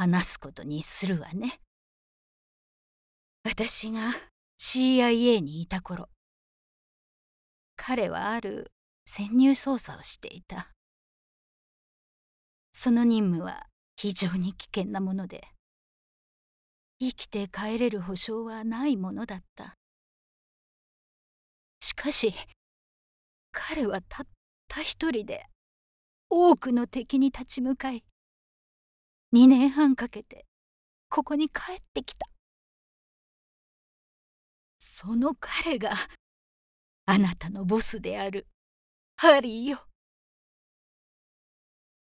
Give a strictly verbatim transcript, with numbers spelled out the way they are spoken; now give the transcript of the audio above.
話すことにするわね。私が シーアイエー にいた頃、彼はある潜入捜査をしていた。その任務は非常に危険なもので、生きて帰れる保証はないものだった。しかし、彼はたった一人で多くの敵に立ち向かい、にねんはんかけてここに帰ってきた。その彼があなたのボスであるハリーよ。